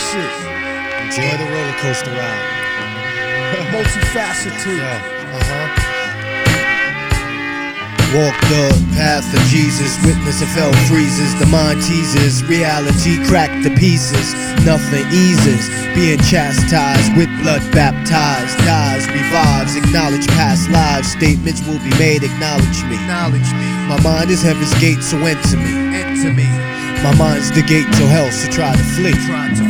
shit. Enjoy the roller coaster ride. Multifaceted. Yeah, Walk the path of Jesus, witness of hell freezes, the mind teases, reality cracked to pieces, nothing eases, being chastised with blood baptized, dies, revives, acknowledge past lives, statements will be made, acknowledge me. My mind is heaven's gate, so enter me. My mind's the gate to hell, so try to flee.